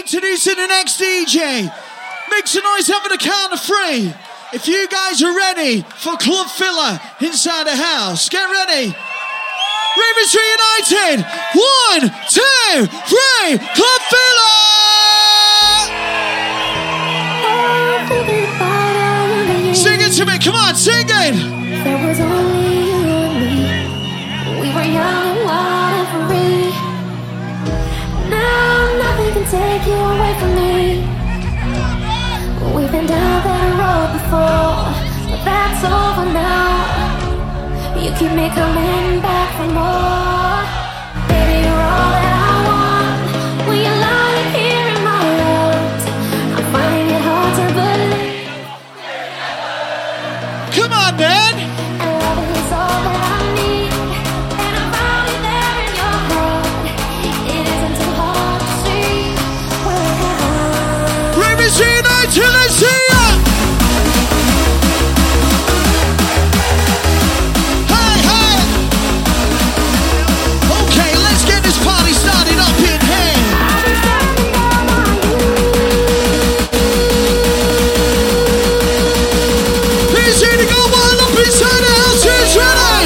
Introducing the next DJ. Make some noise having a count of 3. If you guys are ready for Club Filler inside the house, get ready. Ravens Reunited. 1, 2, 3. Club Filler. Sing it to me. Come on, sing it. There was only you and me. We were young and wild and free. Now nothing can take you away from me. We've been down that road before, but that's over now. You keep me coming back for more. Baby, you're all that I want. When you're lying here in my arms, I'm finding it hard to believe. Come on, man. And love is all that I need. And I found it there in your heart. It isn't too hard to see. We're heaven. Ravens Reunited, let's see ya. Hey, hey. Okay, let's get this party started up in here. I'll be standing all by you. Who's here to go wild up inside the house? Who's ready?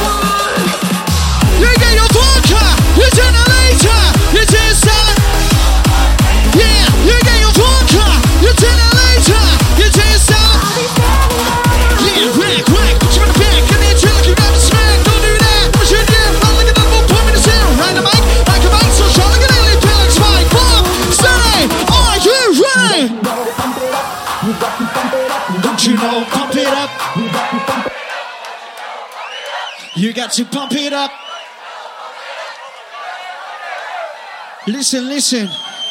You get your vodka, you turn it later, you turn salad. Yeah, you get your vodka, you turn it later, you turn salad. Yeah, whack, whack, put you in the back, and then chill like you got the smack. Don't do that, what you do? I'm looking at the pump in the sound. Right the mic, like a mic, so short like an alien, feel like spike. Boom, steady, are you ready? Don't you know, pump it up. You got to pump it up. Listen, listen.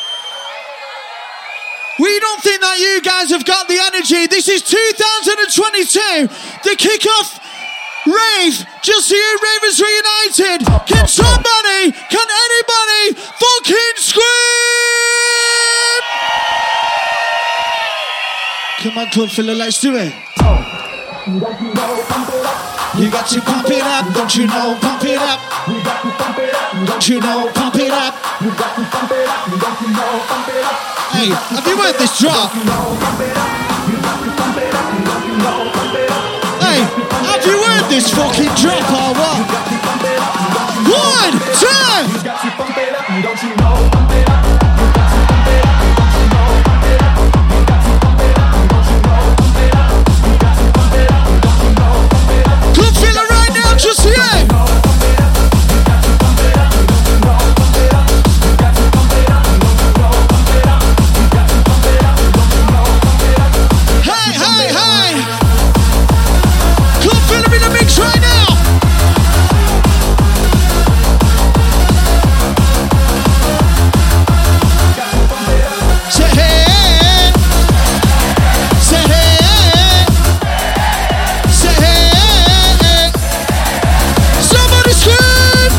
We don't think that you guys have got the energy. This is 2022. The kickoff rave. Just here, Ravens Reunited. Can somebody, can anybody fucking scream? Come on, Club Filler, let's do it. You got to pump it up, don't you know? Pump it up. Don't you know? Pump it up. Hey, have you heard this drop? Hey, have you heard this fucking drop or what? 1, 2. Club Filler right now, just here. Hey, hey, hey. Club Filler in the mix right now. Say hey. Say hey. Say hey. Somebody scream.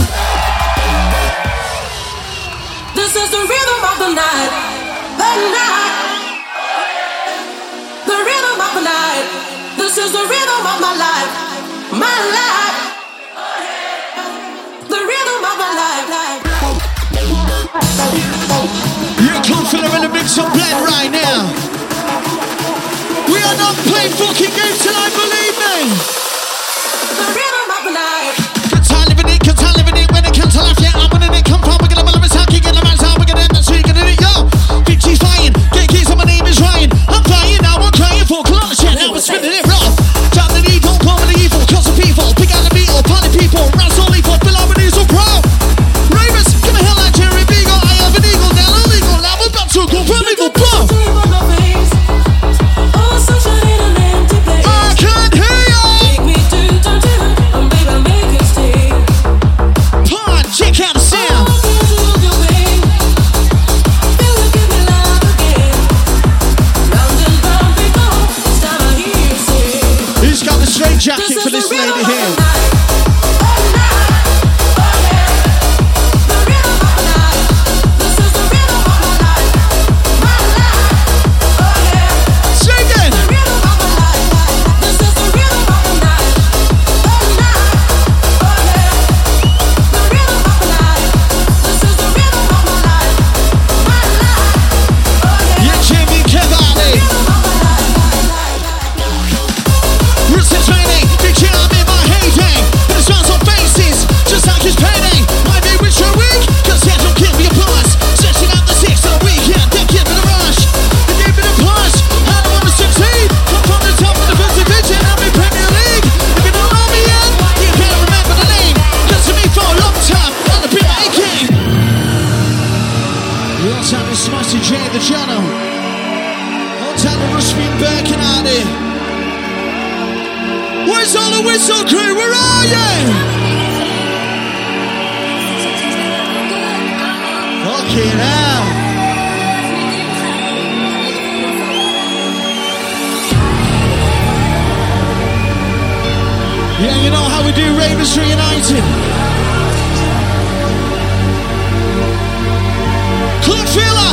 This is the rhythm of the night, the night, the rhythm of the night. This is the rhythm of my life, my life, the rhythm of my life. You're Club Filler in the mix of blend right now. We are not playing fucking games tonight, believe me. The rhythm of the night. Can't tell living it, can't tell living it. When it comes to life, yeah, I'm winning it. Come from, we're gonna balance out, kicking the man's out, we're gonna end up swinging it, yo. Victory's flying, get keys, my name is Ryan. I'm flying now, I'm crying for kilometers, now we're spinning it rough. Down the evil, come with the evil, cause of people. Big out the beetle, party people, round so lethal, below an easel pro. Ravens, give me hell like Jerry Beagle. I have an eagle, now illegal, now we're about to go from evil, blow. Oh, sunshine in an empty place. I can't hear you. Take Shouts out to Smashy J, the channel. I'll tell the Rushbean Birkin out here. Where's all the whistle crew? Where are you? Fucking hell. Yeah, you know how we do Ravens Reunited. Club Filler.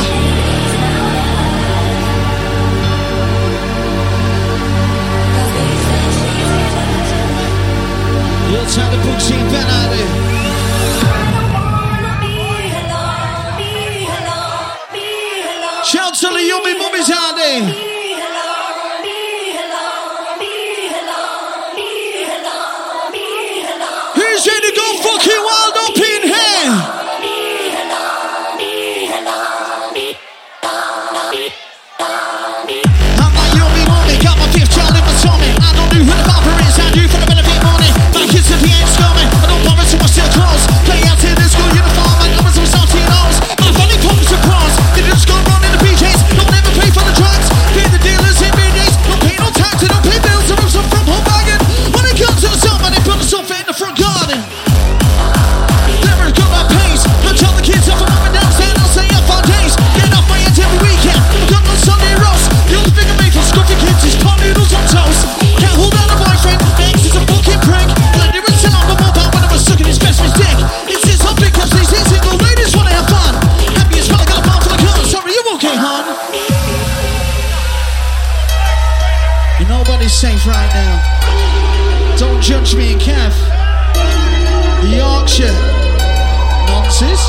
You'll tell the books in Ben out here. Shout to the yummy mummies out there. Who's ready to go fucking wild up in here? I'm like yummy mummy, got my fifth child in my tummy. I don't do who the father is, I do for the benefit money. My kids if he ain't scummy, I don't bother so much still close. Play out in the school uniform like numbers of salty nose. My funny pumps and prawns, they just go run in the PJs. Don't ever pay for the drugs, pay the dealers in BDs. Don't pay no tax, they don't pay bills, they rip some from home wagon. When it comes to the summer, they put the sofa in the front garden. Never got my pace, I tell the kids off and mom and dad, stand I'll stay up for days. Get off my hands every weekend, I've got no Sunday roast. The only thing I make from scruffy kids is pot noodles on toast. Can't hold down a boyfriend, thanks, he's a fucking prick. Glad he was still on my mobile when I was sucking his best man's dick. It's his hot because these single ladies wanna have fun. Happy as well, I got a pound for the gun. Sorry, you okay, hon? Nobody's safe right now. Don't judge me and Kev. Yorkshire. Nonsense.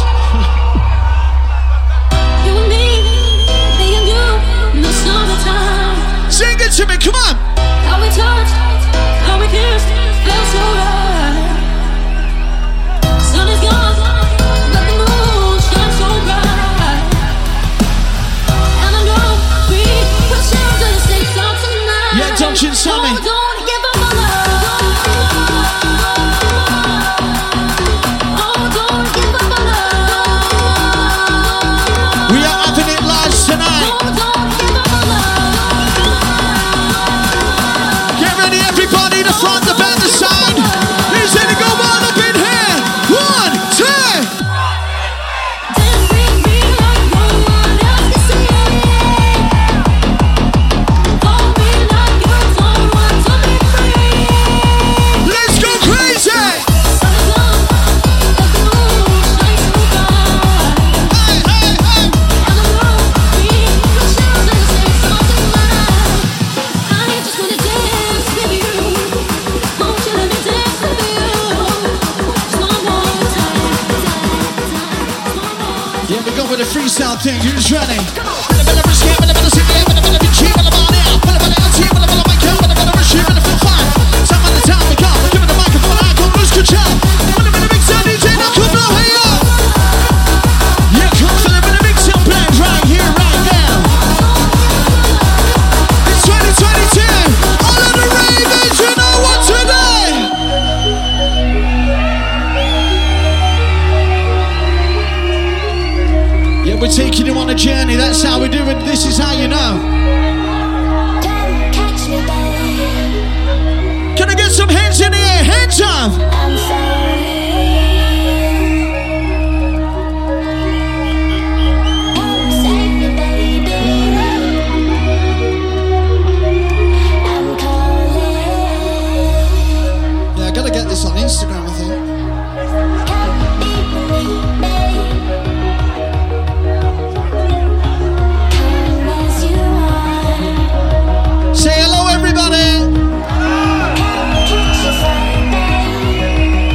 You and you, in the summertime. Sing it to me, come on. How we touched, how we kissed, felt so right. Sun is gone, but the moon shines so bright. And I know we will share the same song tonight. Yeah, don't you tell me. Oh, don't give up my love. Oh, don't give up my love. We are having it live tonight. Oh, don't give up my love. Get ready, everybody, the front, the back, the side. Who's ready to go wild up in here? 1, 2. Dancing me like no one else can see. Hold me like you don't want to be free. Let's go crazy. Sun is gone, but the moon shines so bright. Hey, hey, hey. And I know we will share the same song tonight. I just wanna dance with you. Won't you let me dance with you? Just one more time. Yeah, we go with the freestyle thing. Who's ready? Yeah, come fill it with a big sound blend right here, right now. It's 2022. All of the ravens, you know what to do. Yeah, we're taking you on a journey. That's how we do it. This is how you know. Don't catch me, babe. Can I get some hands in the air? Hands up. I'm sorry. Come save me, baby. I'm calling. Yeah, I gotta get this on Instagram, I think. Come be with me, babe. Come as you are. Say hello, everybody. Come catch your fire, babe.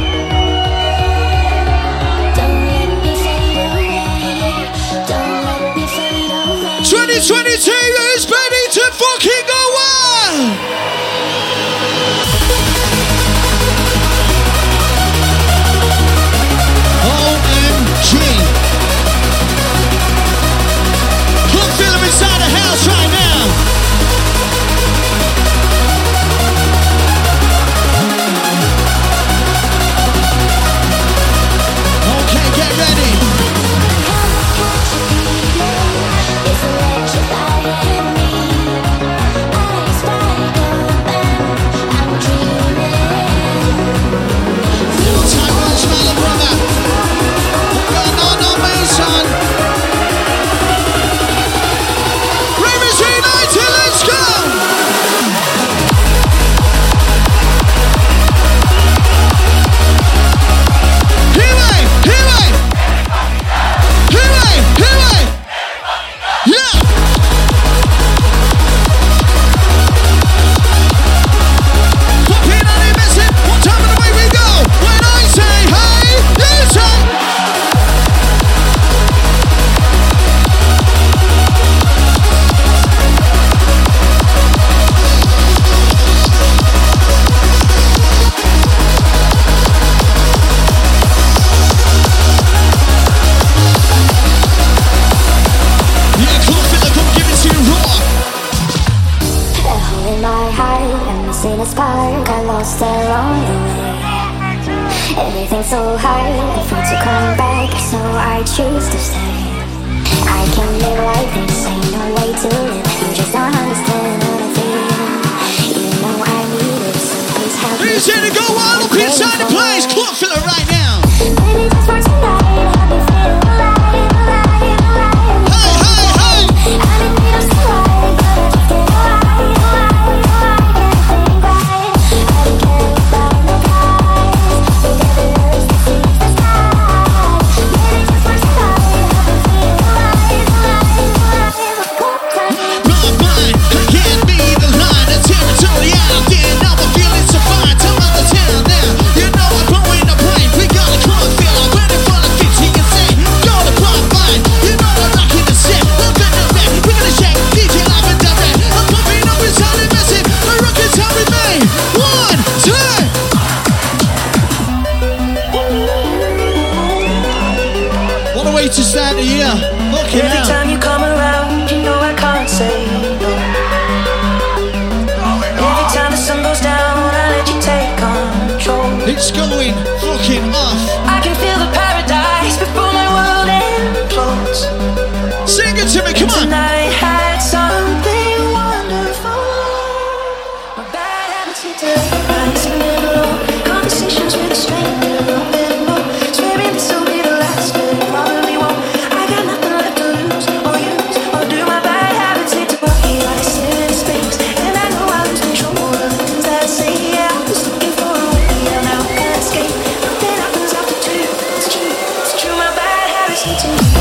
Don't let me fade away. Don't let me fade away. 2022 is ready to fucking go wild. OMG. Club Filler inside the house right now. Okay, get ready. Come catch a Yeah. Pop in and you miss it. One time and away we go. When I say hey, listen. Spark, I lost along the way. Everything's so hard, afraid to come back, so I choose to stay. I can't live like this, ain't no way to live. You just don't understand what I feel. You know I need it, so please help me. Who's here to go wild up inside the place? Club filler right now. Baby, just for tonight, help me feel alive, alive, alive. Hey, hey, hey! I didn't need a stride, but I just get alive, alive, alive. To start the year. Okay, every time you come around, you know I can't say no. Every time the sun goes down, I let you take control. It's going fucking off. I can feel the paradise before my world implodes. Sing it to me, come on. Tonight had something wonderful. My bad habits need to rise and live alone. Conversations with a stranger, a bit more. Swearing this will be the last, but it probably won't. I got nothing left to lose or use or do. My bad habits need to work. I sit in space, and I know I lose control of the things that I say. Yeah, I was looking for a way, and now I can't escape. Nothing happens after two. It's true, it's true. My bad habits need to leave.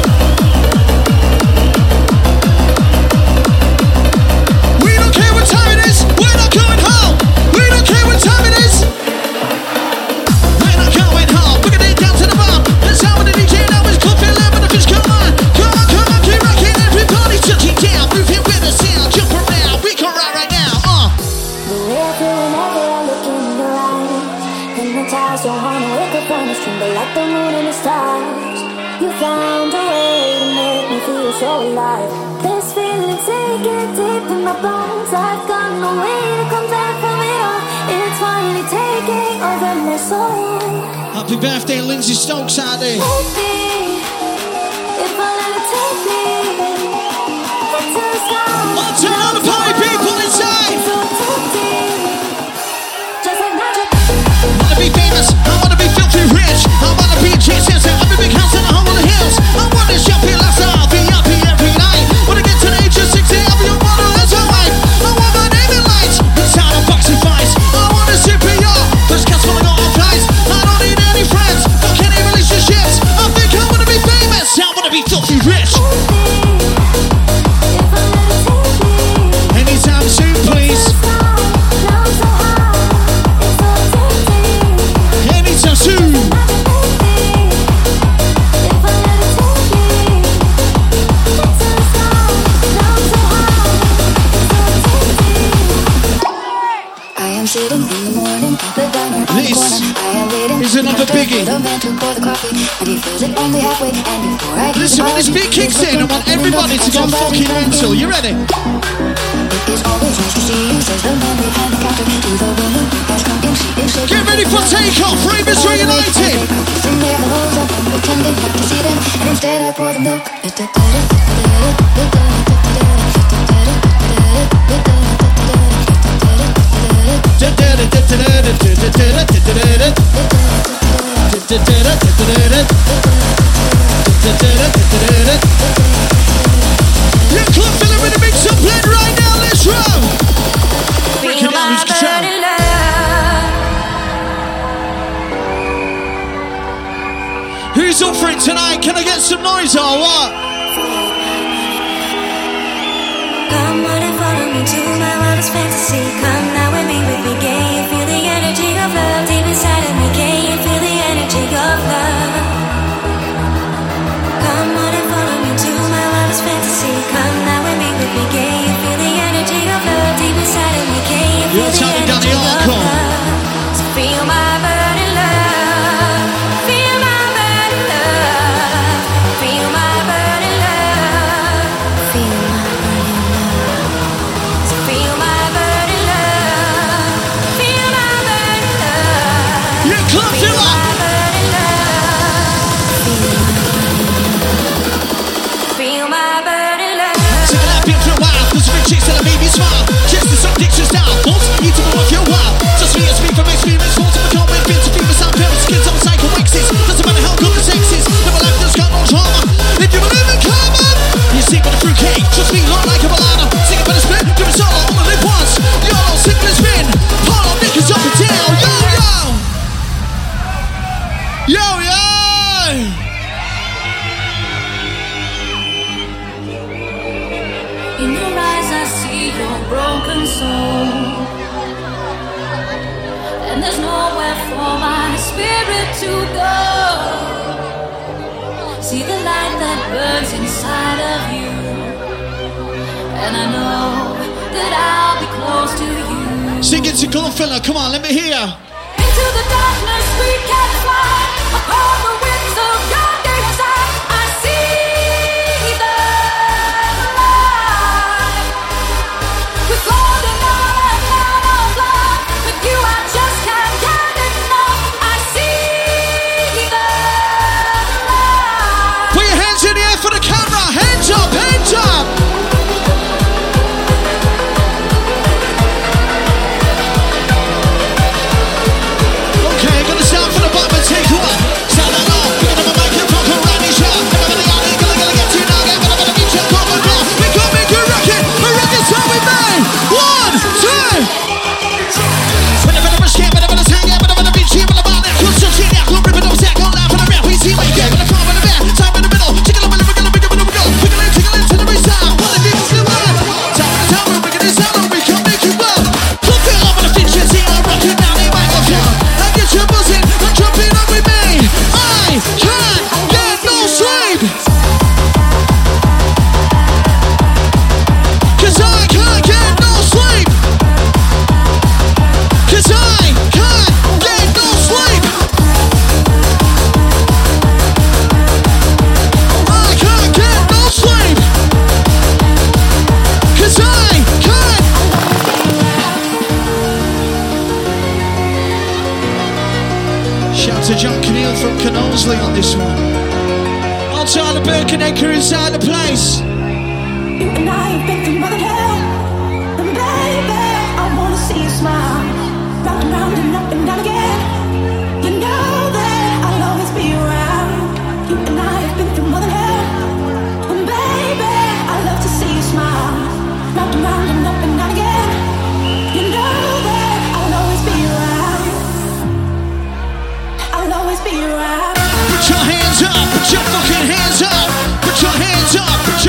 Like the moon and the stars, you found a way to make me feel so alive. This feeling sinking deep in my bones. I've got no way to come back from it all. It's finally taking over my soul. Happy birthday, Lindsay Stokes out there. Maybe if I let it take me into the sky. I'll turn on the party people inside. So tempting, just like magic. I wanna be famous, I wanna be filthy rich. I wanna be Jesus and have a big house in the home of the hills. I wanna shop in Las Vegas, be happy every night. Wanna get to the age of 60, have your mother as a wife. I want my name in lights, inside a boxy fights. I wanna super yacht, there's cats falling on flights. I don't need any friends, fuck any relationships. I think I wanna be famous, I wanna be filthy rich. Anytime soon, please. Anytime soon. This is another biggie. Listen, when this beat kicks in, I want everybody to go fucking mental. You ready? Get ready for takeoff. Ravens reunited. Your club filling with a mix of blend right now. Let's roll. Break it down, lose control. Who's up for it tonight? Can I get some noise or what? fantasy. Come now and be with me. Can you feel the energy of love deep inside of me? Can you feel the energy of love? Come on and follow me to my wildest fantasy. Come now and be with me. Can you feel the energy of love deep inside of me? Can you feel the energy of love? So feel my burning love. Feel my burning love. Feel my burning love. Feel my burning love. So feel my burning love. Feel my burning love. Yeah, clap it up. Feel my burning love. Take a lap in for a while. There's a big chicks that made me smile. Kiss the some dictions down. Won't eat them off your while. Just me and speak from experience. Won't ever come with bits of famous sound parents. Kids on psycho exes. Doesn't matter how good the sex is. Never life there's got no drama. If you believe in karma, you sing with a fruitcake. Trust me, not like a balada. Sing it for the spin. Give it solo. All live once. YOLO, simple as spin. Polo, knickers up and down. Yo, yo. Yo, yo. In your eyes I see your broken soul, and there's nowhere for my spirit to go. See the light that burns inside of you, and I know that I'll be close to you. Sing it to Goldfella. Come on, let me hear. Into the darkness we can fly, upon the wings of your desire. I see the light. We're floating on a cloud of love. With you I just can't get enough. I see the light. Put your hands in the air for the camera. Hands up, hands up. Okay, gonna sound for the bottom and take one. Sound that off. Pick up a microphone, come around each other. Everybody out there, gonna get you now. Everybody beat your cover down. We gonna make you rock it. A rocket song we made. 1, 2. Whenever the rush came, whenever the song, whenever the beat came, whenever the ball, cool, so shit, yeah, cool, rip it up, sack, go down for the rap. We see what you get. When the front, when the back, time in the middle. Chicken up, when the wiggle, wiggle, wiggle, wiggle. Wiggle in to the restart. One of the people still alive. Time in the town, we're wicked as hell, and we can make you well. Look it up with the features, see I'm rocking down the microphone. And get your buzzing, and jumping up with me. I can't get no sleep. 'Cause I can't get no sleep. 'Cause I can't get no sleep. I can't get no sleep. 'Cause I can't. Shout to John Keneal from Knowsley on this one. On Tyler Birkenecker inside the place. You and I have been through more than hell. And baby, I wanna see you smile. Round and round and up and down again. You know that I'll always be around. You and I have been through more than hell. And baby, I love to see you smile. Round and up and down again. You know that I'll always be around. I'll always be around. Put your hands up, put your fucking hands up. Put your hands up, put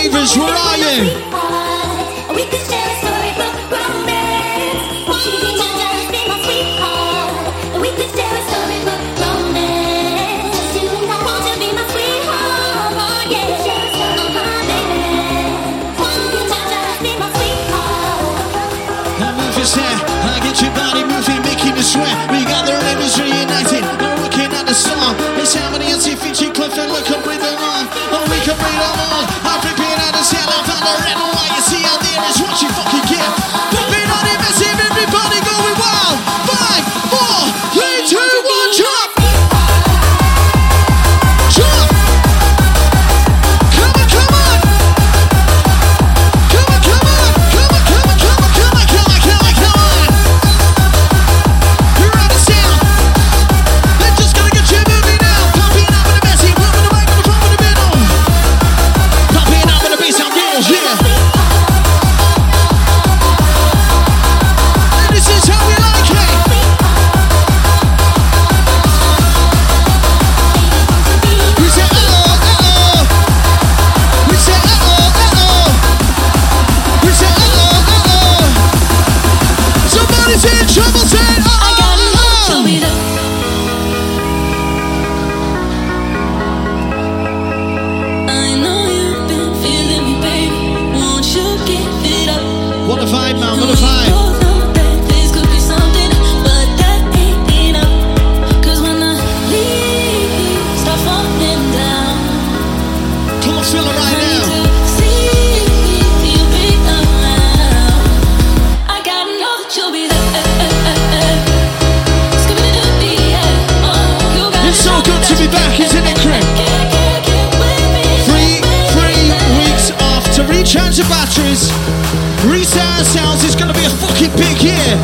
ravers, where are you? We could share a storybook romance. Won't you be my sweetheart? We could share a storybook romance. Won't you be my sweetheart? Yeah, my baby. Won't you be my sweetheart? Now move your hair, I get your body moving, making you sweat. We got the ravers reunited, we're looking at the song. It's Harmony and Feature Cliff and look, I'm breathing on. Oh, we can breathe on all. I'm flipping out the cell, I found the red and white. You see out there is what you fucking get. Popping on it, massive, everybody going wild. 5, 4, 3, 2, 1, drop. Drop. Come on, come on. Come on, come on. Come on, come on, come on, come on, come on, come on, come on. You're on the sound. They're just gonna get you moving now. Pumping up with the messy, one with the mic on the front with the middle. Pumping up with the bass on girls, yeah. And this is how we like it. We say uh-oh, uh-oh. We say uh-oh, uh-oh. We say uh-oh, uh-oh. Somebody's in trouble, say uh-oh, uh-oh. I know you've been feeling me, baby. Won't you give it up? What a vibe, man, what a vibe. Both know that this could be something, but that ain't enough. 'Cause when the leaves start falling down, Come on, feel it right I now. need to see you be around. I gotta know that you'll be there. Scooby-Doo, yeah. Oh, you gotta It's so know good to that be back, isn't it, Craig? Get with me. 3 weeks off to recharge the batteries, reset ourselves. It's gonna be a fucking big year.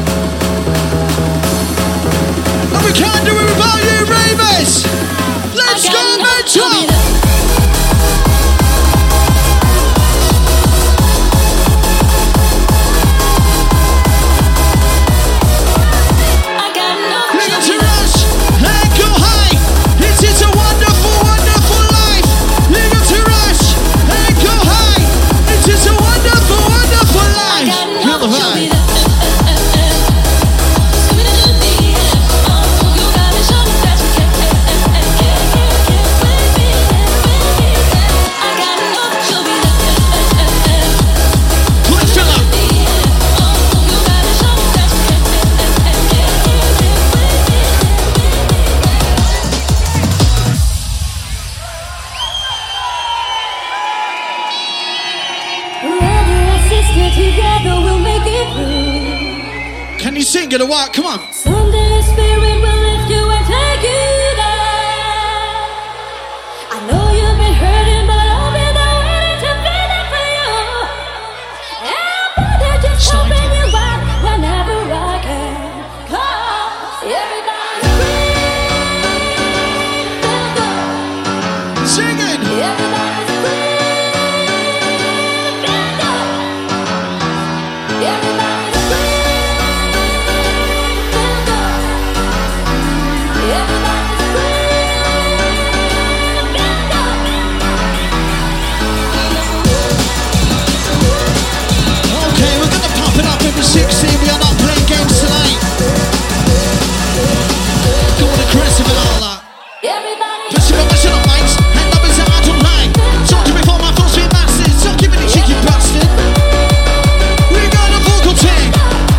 And we can't do it without you, ravers. Let's I go, gotta know that you'll be mental. there. I gotta know that Leave it to you'll be there. rush and go high. It is a wonderful, wonderful life. Leave it to rush and go high. It is a wonderful, wonderful I life. gotta know Feel the that you'll be vibe. there. Scooby-Doo, yeah. Oh, you gotta show me that you can. Get with me. I gotta know that you'll be there. Come on, fill up. Oh, you gotta show me that you can. Brother and sister together we'll make it through. Can you sing it or what? Come on. Someday the spirit will lift you and take you there. I know you've been hurting, but I'll be there waiting to be there for you. And brother, just helping you out whenever I can. 'Cause everybody's free. Feel good. Singing. Everybody's free. Feel good. Everybody's free. Feel good. Everybody's free. Feel good. Okay, we're gonna pop it up every 16. We are not playing games tonight. Go on aggressive and all that. Everybody. Push your emotion on mics, hand up and say I don't lie. Talking before my full sweet masses. Don't give me the cheeky bastard. We got a vocal tank.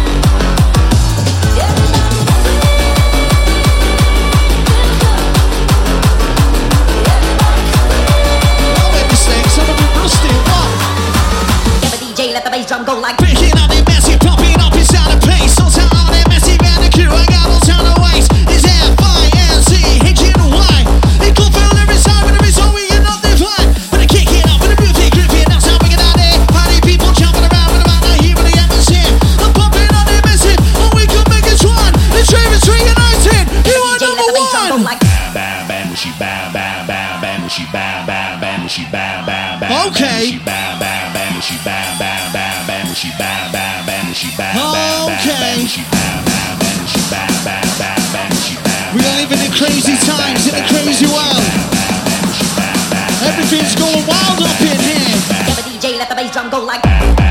I'll make mistakes, I'm a bit rusty. What? Get the DJ, let the bass drum go like. Picking up the messy, popping up inside the place. All time on that messy band of crew. I got all time of waste. It's F-I-N-C-H-N-Y. It could feel every side with every song we get not divine. But I kick it up with a beauty gripping. That's how we get out there. Party people jumping around with about the heat of the atmosphere. I'm popping on the messy, and we can make it one. The Ravers reunited. You are DJ, let number the bass drum go one. like. Bam bam she bam bam bam bam she bam bam bam she bam bam bam Okay. she bam bam bam she bam bam bam bam she bam bam bam she bam bam Okay. bam she bam bam bam she bam bam bam bam she bam. We are living in crazy times in a crazy world. Everything's going wild up in here. Get the let the bass drum go like.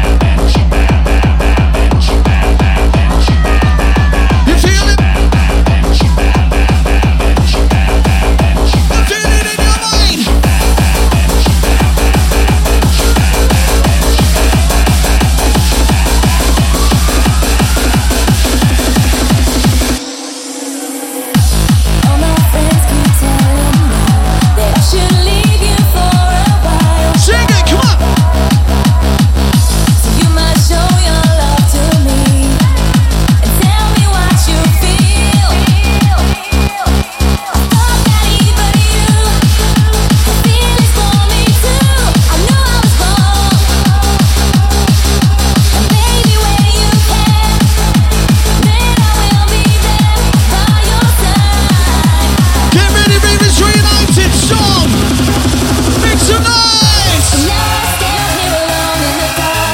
You feel it? You feel it in your mind? All my friends keep telling me that I should leave you for a while. Sing it, come on! So you must show your love to me and tell me what you feel. Thought that even you had feelings for me too. I knew I was wrong, and baby, when you can, then I will be there by your side. Get ready, babies, reunited song! Make some noise! Now I stand here alone in the dark.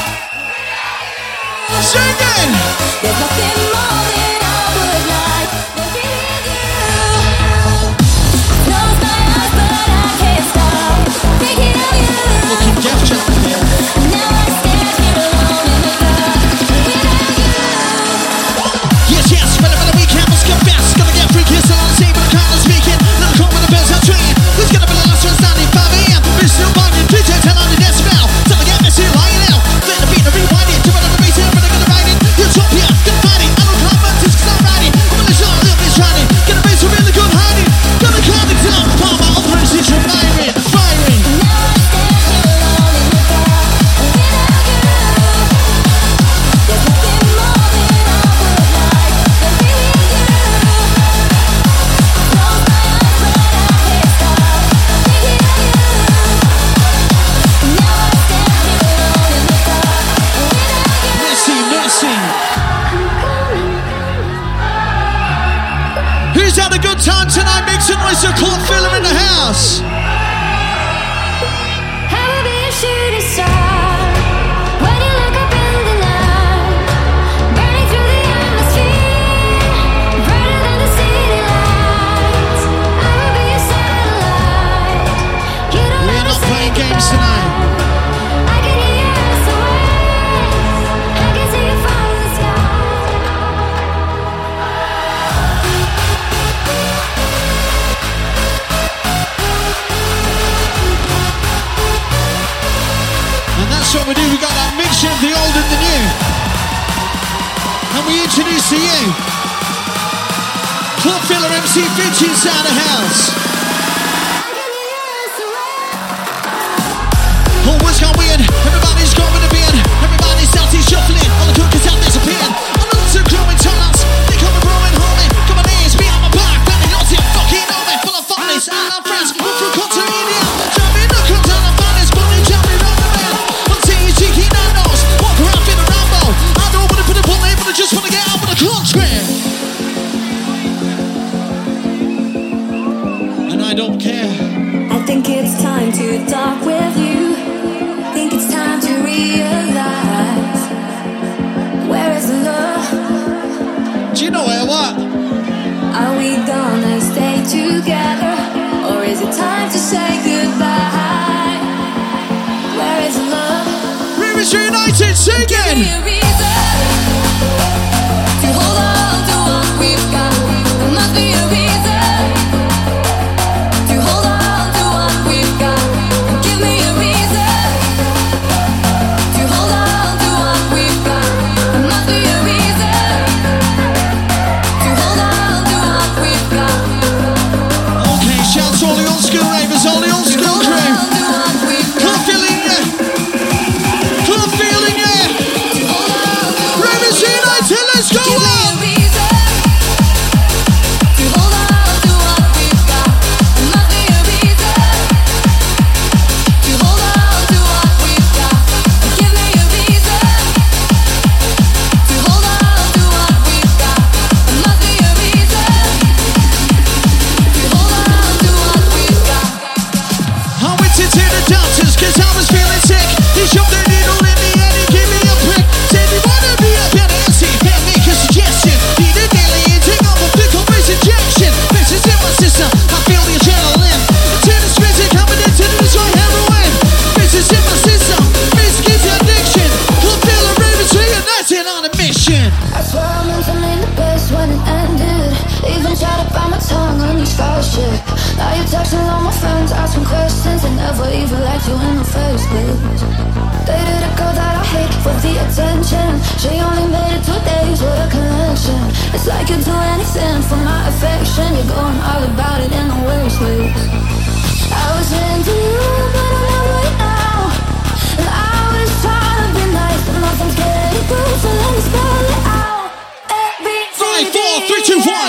Sing it! There's nothing more than I would like than being you. Close my eyes, but I can't stop thinking of you. Looking deaf chat here. Now I stand here alone in the dark without you. Yes, yes, ready for the weekend, let's get best. Gonna get freaky, so on the scene, but I can't speaking. Let the call when the bells are ringing. Who's gonna be the last one standing? 5 a.m. We're still binding, DJ 10 on the decibel. Till I get messy, lying out. Let the beat, the rewind it. Jump on the bass, everybody gonna ride it. Utopia, gonna find it. I don't climb mountains, cause I'm riding. I'm gonna show a little bit shining. Gonna raise a really good hiding. Gonna count it down. Part of my operations from firing, firing. Now I stand here alone in the dark without you. There's nothing more than I would like than being you. Close my eyes, but I can't stop thinking of you. Now I stand here alone in the dark without you. Mercy, mercy. Who's had a good time tonight? Make some noise to Court Filler in the house. I will be a shooting star when you look up in the night, burning through the atmosphere, brighter than the city lights. I will be a satellite. You don't We are have to not say playing games goodbye. tonight. I can hear your SOS. I can see you from the sky. And that's what we do. We got that mixture of the old and the new. And we introduce to you Club Filler MC Fitch inside the house. Oh, what's gone weird? Everybody's going to beard. Everybody's salty shuffling. All the cookers have disappeared. I'm not so growing tunnels. They come and growing homie. Come on, ears, be on my back. Then they don't see a fucking know me. Full of funnies and our friends. We're from Continental. Jumping the comes on the funnies. Bunny jumping on the man. I'm seeing cheeky nanos. Walk around in a Rambo. I don't want to put a bullet, but I just want to get out with a country. And I don't care. I think it's time to talk with you. Think it's time to realize, where is the love? Do you know what? Are we gonna stay together, or is it time to say goodbye? Where is the love? Rivers United, sing Give it! me a reason to hold on to what we've got. There must be a reason to hold on to what we've got. And give me a reason to hold on to what we've got. There must be a reason to hold on to what we've got. Okay, shouts to all the old school ravers, all the old school Hold crew. on to what we've got. Club feeling ya! Club feeling ya! To hold on first chick. Now you're texting all my friends, asking questions, and never even liked you in the first place. Dated a girl that I hate for the attention. She only made it 2 days with a connection. It's like you'd do anything for my affection. You're going all about it in the worst ways. I was into you, but I'm not right now. And I was trying to be nice, but nothing's getting through, so let me spell it out. 5, 4, 3, 2, 1.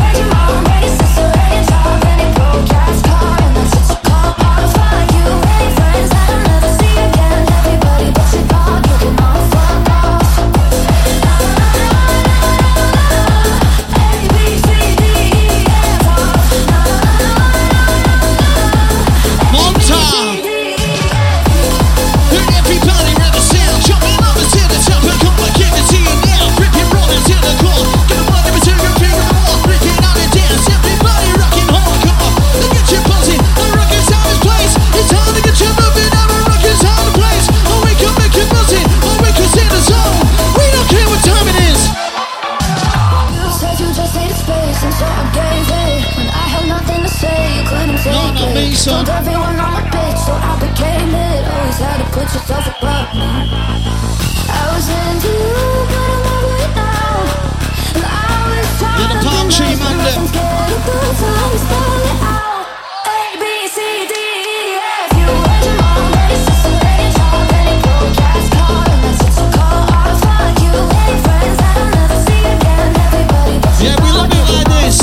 Told everyone I'm a bitch, so I became it. Always had to put yourself above me. I was into you, but I'm over it now. And I was trying to be nice, but nothing's getting through, so let me spell it out. A, B, C, D, E, F. You heard your mom, and your sister, and your job, and your broke ass car, and that's what you call art. Fuck you, and friends that I'll never see again. Everybody but you. Yeah, we love it like this.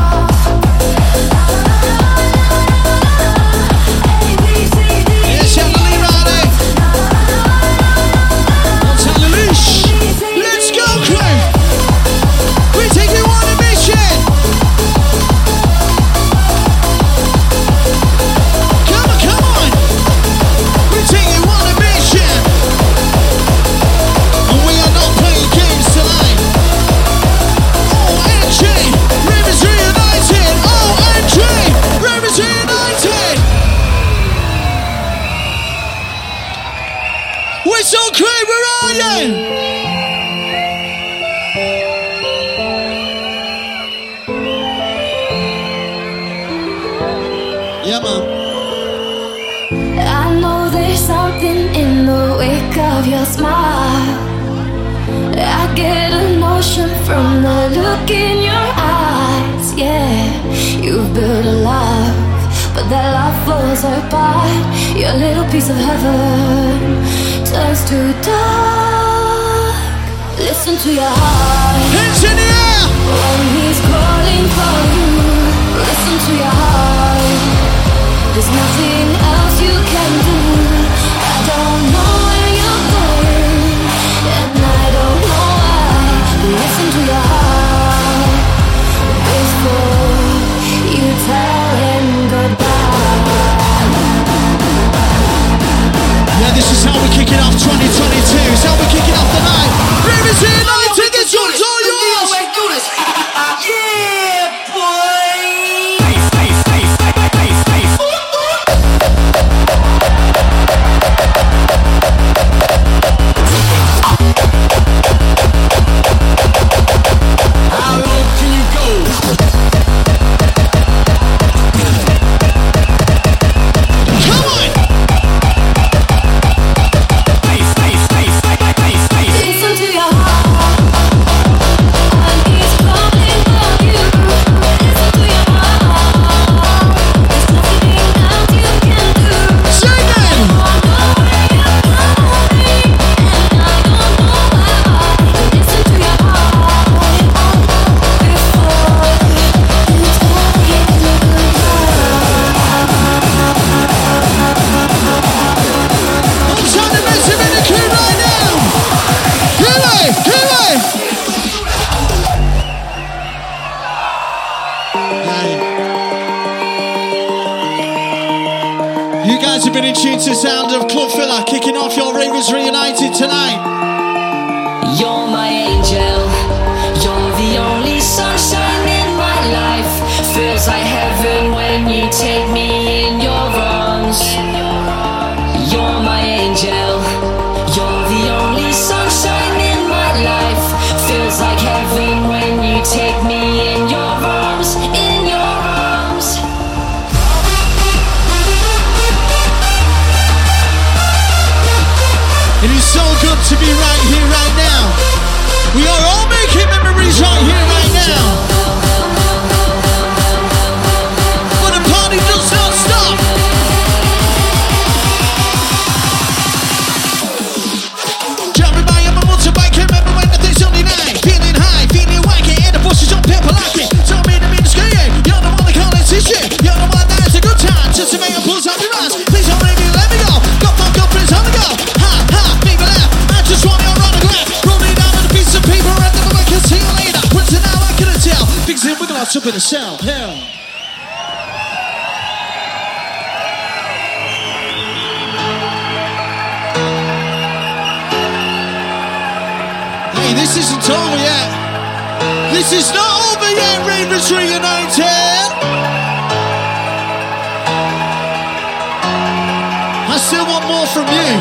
Let's go, crew! We take you on a mission! Come on, come on! We take you on a mission! And we are not playing games tonight! OMG! Rivers Reunited! OMG! Rivers Reunited! Whistle crew, where are you? Yeah, man. I know there's something in the wake of your smile. I get a notion from the look in your eyes. Yeah, you've built a love, but that love falls apart. Your little piece of heaven turns to dark. Listen to your heart. Hands in the air! When he's calling for you, listen to your heart. There's nothing else you can do. I don't know where you're going, and I don't know why. Listen to your heart before you tell him goodbye. Yeah, this is how we kick it off 2022. It's how we kick it off the night. Rivers United, this one's all yours! Yeah, boy! How low can you go? Come on! Listen to your heart. And he's calling for you. Listen to your heart. There's nothing else you can do. Sing it! I don't know where you're going, and I don't know why. Listen to your heart before you tell him I'm trying to mess him in the crew right now! Hooray! Hooray! Hey. You guys have been in tune to the sound of Club Filler kicking off your Ravens Reunited tonight. You're my angel. You're the only sunshine in my life. Feels like heaven when you take me in your arms. You're my angel. You're the only sunshine in my life. Feels like heaven when you take me in your arms. In your arms. bit of sound, hell. Hey, this isn't over yet. This is not over yet, Ravens Reunited. I still want more from you.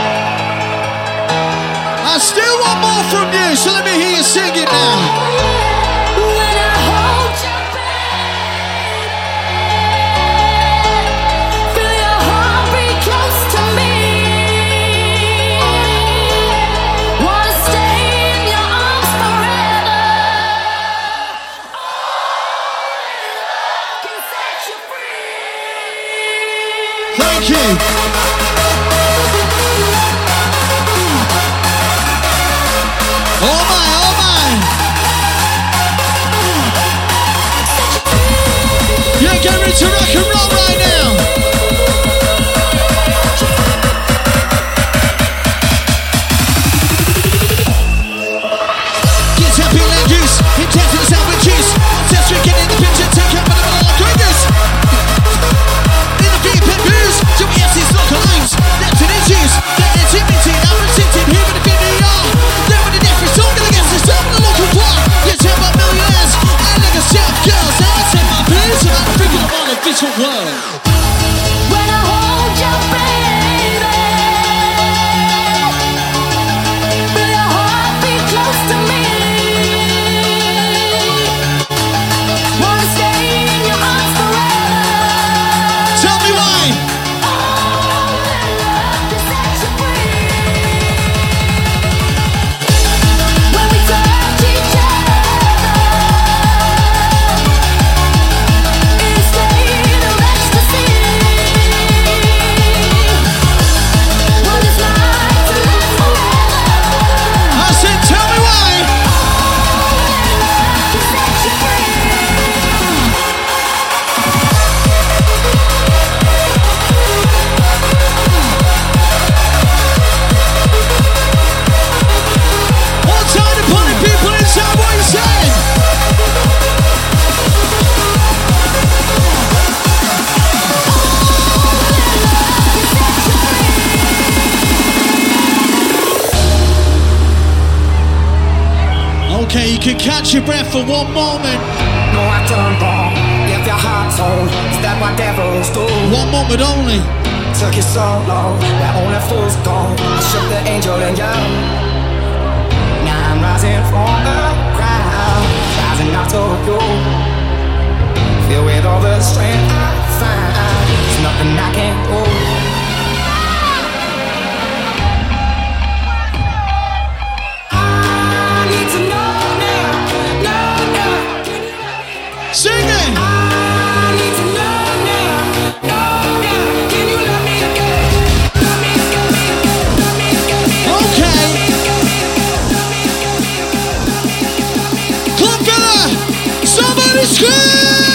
I still want more from you, so let me hear you sing it now. When I hold you, baby, feel your heart beat close to me. Wanna stay in your arms forever. Only love can set you free. Thank you. Oh my, oh my. Yeah, get ready to rock and roll right now. Get happy land juice, intense to the sound with juice. Test wicked in the picture, take up another like quickers. In the beat, pet booze, jump yes, these local lines. That's an issues, get intimidate, I'm sitting here with the video. There with the difference, all gonna get this time in the local bar. You tell my millionaires, I like a chef girls. Now I take my blues and I'm freaking on a visual world. When I hold you, baby, feel your heart beat close to me. Wanna stay in your arms forever. Tell me why. Only love can set you free. When we touch each other, in a state of ecstasy. What it's like to live forever. I said, tell me why. Only love can set you free. One time to put the people inside what you're saying. Okay, you can catch your breath for one moment. No, I done wrong. If your heart's whole, is that what devils do? One moment only. Took you so long, where only fools go. I shook the angel in you. Now I'm rising from the ground, rising up to you. Filled with all the strength I find, there's nothing I can't do. I need to know now, know now. Sing it. I need to know now, know now. Can you love me again? Love me again, love me again. Okay. Club Villa, somebody scream.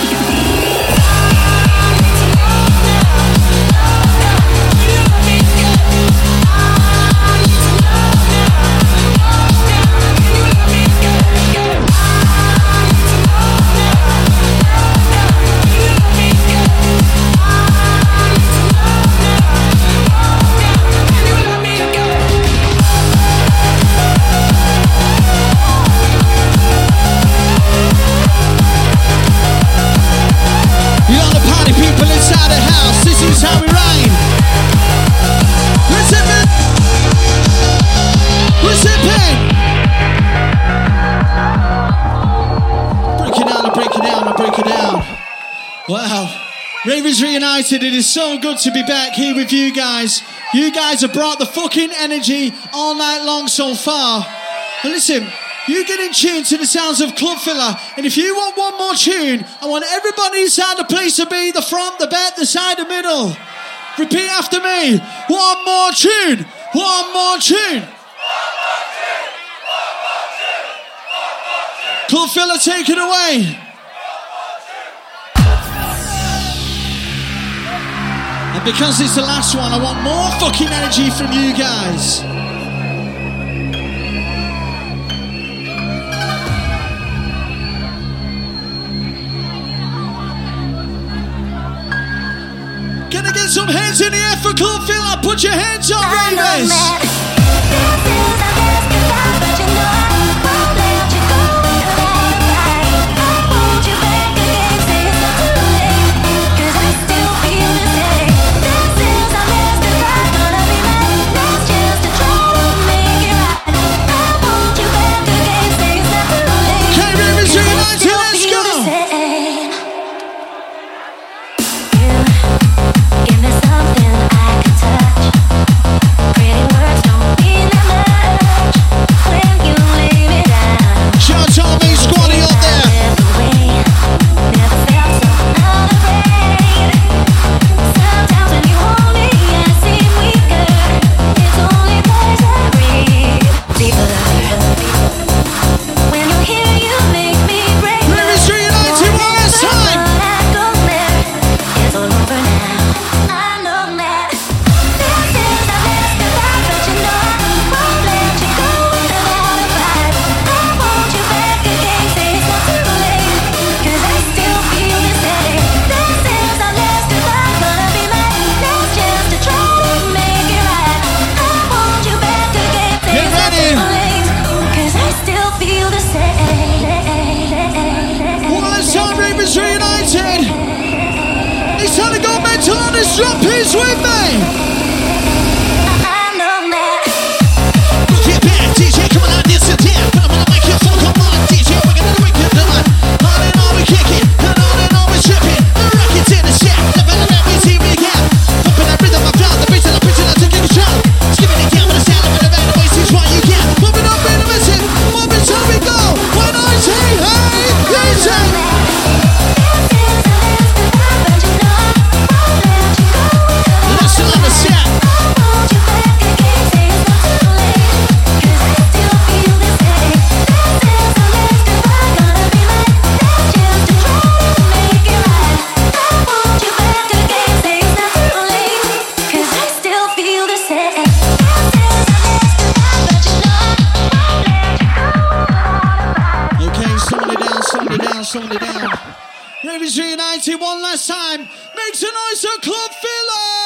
You know the party people inside the house, this is how we rhyme. Listen, man. Listen, pen. Break it down and break it down and break it down. Wow. Ravens Reunited, it is so good to be back here with you guys. You guys have brought the fucking energy all night long so far. And listen, you get in tune to the sounds of Club Filler. And if you want one more tune, I want everybody inside the place to be the front, the back, the side, the middle. Repeat after me. One more tune. One more tune. Club Filler, take it away. And because it's the last one, I want more fucking energy from you guys. some hands in the air for Club Villa. Put your hands up, Ravens. Drop his with me. Get back, DJ, come on, this is it. Come on, make your phone, come on, DJ, we're gonna make it done. On and on we kick it, and on we trip it. The rockets in the shack, the better that we see we get. Pumping that rhythm, I felt the beat, and I'm pitching, I'm taking control. Skipping it down with the sound of the band, the way seems what you get. Moving up in the mission, moving till we go. When I say, hey, DJ. Ravens reunited one last time. Make some noise for Club Villa.